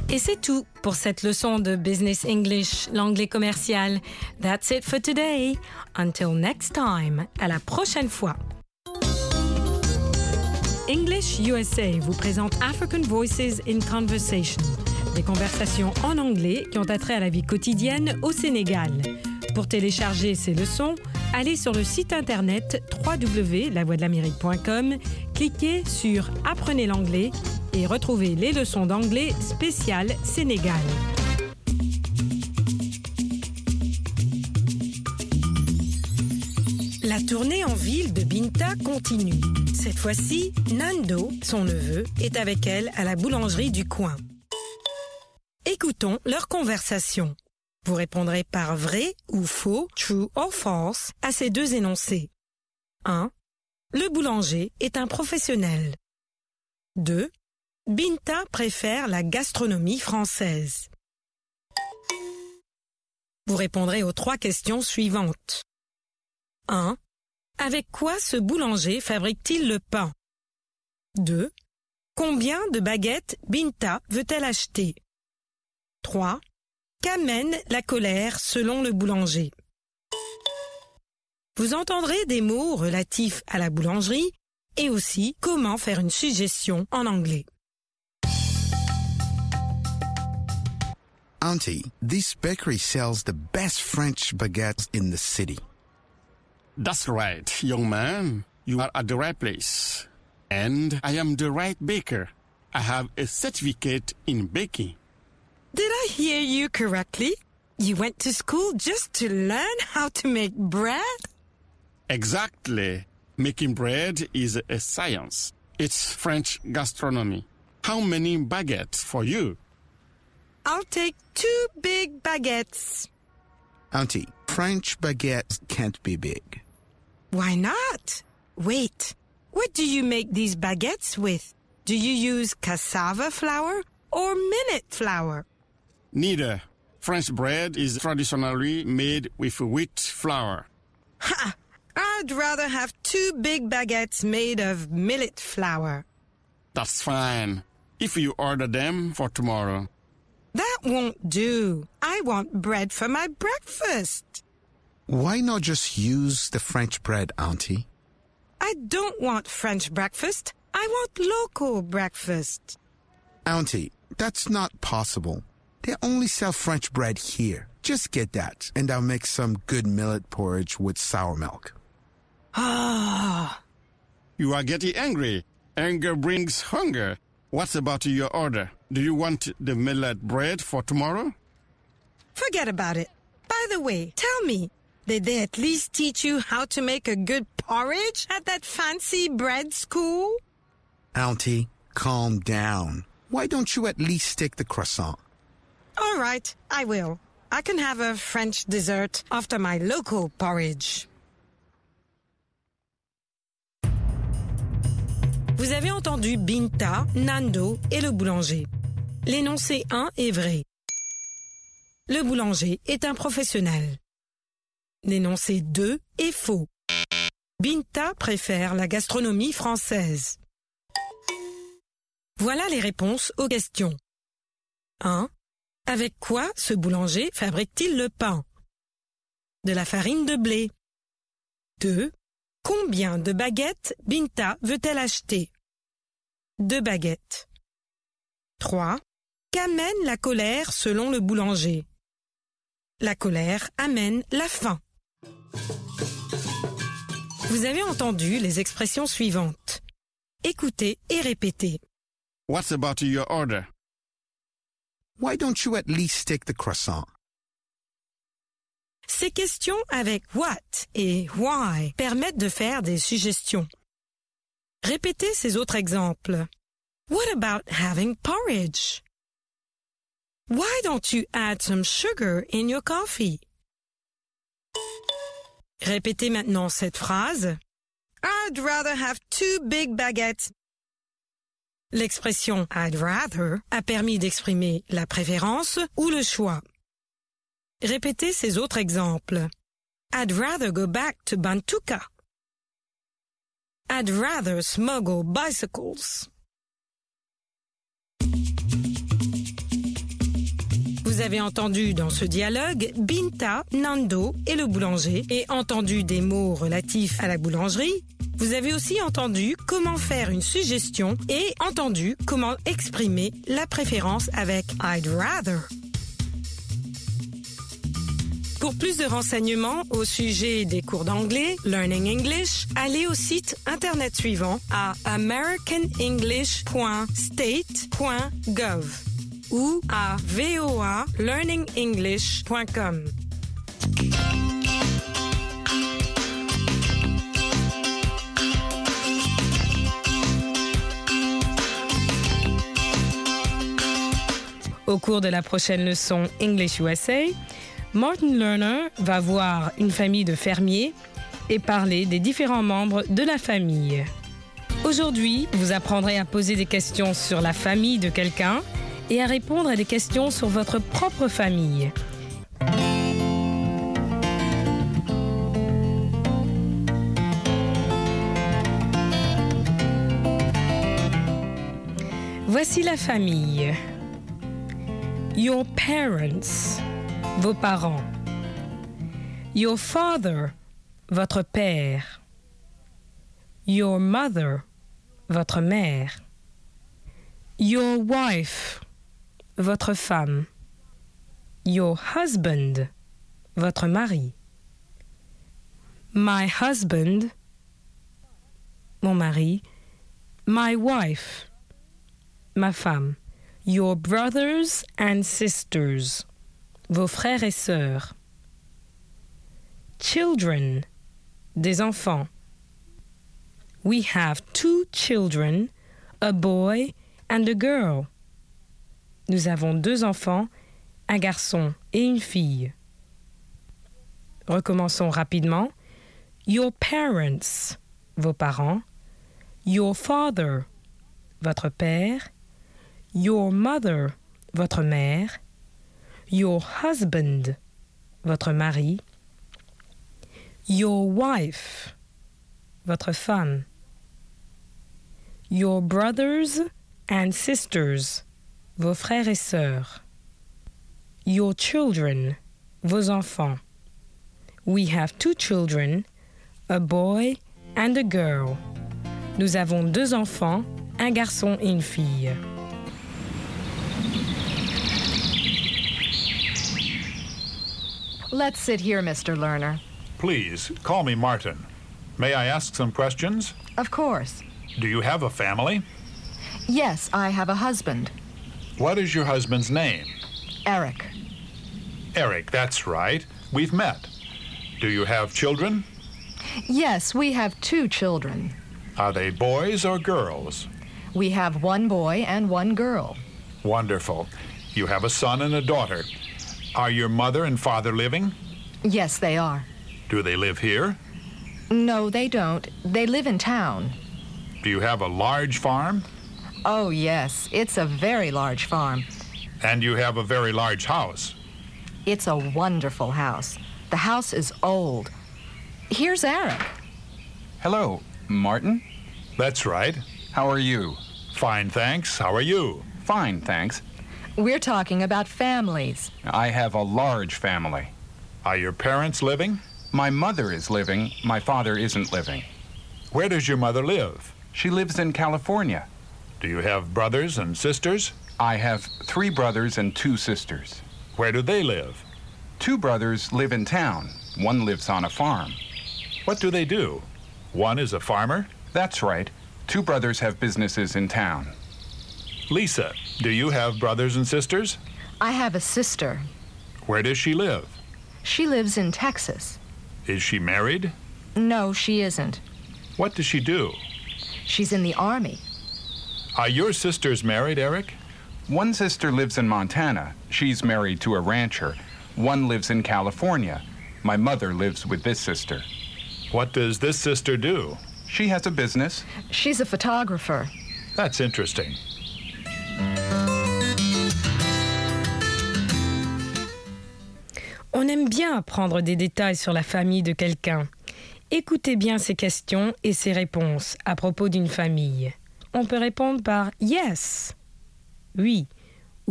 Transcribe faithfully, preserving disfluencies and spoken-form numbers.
Et c'est tout pour cette leçon de Business English, l'anglais commercial. That's it for today. Until next time. À la prochaine fois. English U S A vous présente African Voices in Conversation. Des conversations en anglais qui ont attrait à la vie quotidienne au Sénégal. Pour télécharger ces leçons, allez sur le site internet w w w point la voix de l'amérique point com, cliquez sur « Apprenez l'anglais » et retrouvez les leçons d'anglais spéciales Sénégal. La tournée en ville de Binta continue. Cette fois-ci, Nando, son neveu, est avec elle à la boulangerie du coin. Écoutons leur conversation. Vous répondrez par vrai ou faux, true or false, à ces deux énoncés. un. Le boulanger est un professionnel. deux. Binta préfère la gastronomie française. Vous répondrez aux trois questions suivantes. un. Avec quoi ce boulanger fabrique-t-il le pain? deux. Combien de baguettes Binta veut-elle acheter? trois. Qu'amène la colère selon le boulanger? Vous entendrez des mots relatifs à la boulangerie et aussi comment faire une suggestion en anglais. Auntie, this bakery sells the best French baguettes in the city. That's right, young man. You are at the right place. And I am the right baker. I have a certificate in baking. Did I hear you correctly? You went to school just to learn how to make bread? Exactly. Making bread is a science. It's French gastronomy. How many baguettes for you? I'll take two big baguettes. Auntie, French baguettes can't be big. Why not? Wait, what do you make these baguettes with? Do you use cassava flour or millet flour? Neither. French bread is traditionally made with wheat flour. Ha! I'd rather have two big baguettes made of millet flour. That's fine. If you order them for tomorrow. That won't do. I want bread for my breakfast. Why not just use the French bread, Auntie? I don't want French breakfast. I want local breakfast. Auntie, that's not possible. They only sell French bread here. Just get that, and I'll make some good millet porridge with sour milk. Ah. You are getting angry. Anger brings hunger. What's about your order? Do you want the millet bread for tomorrow? Forget about it. By the way, tell me, did they at least teach you how to make a good porridge at that fancy bread school? Auntie, calm down. Why don't you at least take the croissant? All right, I will. I can have a French dessert after my local porridge. Vous avez entendu Binta, Nando et le boulanger. L'énoncé un est vrai. Le boulanger est un professionnel. L'énoncé deux est faux. Binta préfère la gastronomie française. Voilà les réponses aux questions. un. Avec quoi ce boulanger fabrique-t-il le pain? De la farine de blé. deux. Combien de baguettes Binta veut-elle acheter? Deux baguettes. trois. Qu'amène la colère selon le boulanger? La colère amène la faim. Vous avez entendu les expressions suivantes. Écoutez et répétez. What's about your order? Why don't you at least take the croissant? Ces questions avec what et why permettent de faire des suggestions. Répétez ces autres exemples. What about having porridge? Why don't you add some sugar in your coffee? Répétez maintenant cette phrase. I'd rather have two big baguettes. L'expression I'd rather a permis d'exprimer la préférence ou le choix. Répétez ces autres exemples. I'd rather go back to Bantuka. I'd rather smuggle bicycles. Vous avez entendu dans ce dialogue Binta, Nando et le boulanger et entendu des mots relatifs à la boulangerie. Vous avez aussi entendu comment faire une suggestion et entendu comment exprimer la préférence avec I'd rather. Pour plus de renseignements au sujet des cours d'anglais, Learning English, allez au site internet suivant à american english point state point gov ou à voa learning english point com. Au cours de la prochaine leçon English U S A, Martin Lerner va voir une famille de fermiers et parler des différents membres de la famille. Aujourd'hui, vous apprendrez à poser des questions sur la famille de quelqu'un et à répondre à des questions sur votre propre famille. Voici la famille. Your parents, vos parents. Your father, votre père. Your mother, votre mère. Your wife, votre femme. Your husband, votre mari. My husband, mon mari. My wife, ma femme. Your brothers and sisters, vos frères et sœurs. Children, des enfants. We have two children, a boy and a girl. Nous avons deux enfants, un garçon et une fille. Recommençons rapidement. Your parents, vos parents. Your father, votre père. Your mother, votre mère. Your husband, votre mari. Your wife, votre femme. Your brothers and sisters, vos frères et sœurs. Your children, vos enfants. We have two children, a boy and a girl. Nous avons deux enfants, un garçon et une fille. Let's sit here, Mister Lerner. Please, call me Martin. May I ask some questions? Of course. Do you have a family? Yes, I have a husband. What is your husband's name? Eric. Eric, that's right. We've met. Do you have children? Yes, we have two children. Are they boys or girls? We have one boy and one girl. Wonderful. You have a son and a daughter. Are your mother and father living? Yes, they are. Do they live here? No, they don't. They live in town. Do you have a large farm? Oh, yes. It's a very large farm. And you have a very large house. It's a wonderful house. The house is old. Here's Eric. Hello, Martin. That's right. How are you? Fine, thanks. How are you? Fine, thanks. We're talking about families. I have a large family. Are your parents living? My mother is living. My father isn't living. Where does your mother live? She lives in California. Do you have brothers and sisters? I have three brothers and two sisters. Where do they live? Two brothers live in town. One lives on a farm. What do they do? One is a farmer? That's right. Two brothers have businesses in town. Lisa, do you have brothers and sisters? I have a sister. Where does she live? She lives in Texas. Is she married? No, she isn't. What does she do? She's in the Army. Are your sisters married, Eric? One sister lives in Montana. She's married to a rancher. One lives in California. My mother lives with this sister. What does this sister do? She has a business. She's a photographer. That's interesting. On aime bien apprendre des détails sur la famille de quelqu'un. Écoutez bien ses questions et ses réponses à propos d'une famille. On peut répondre par « yes », oui,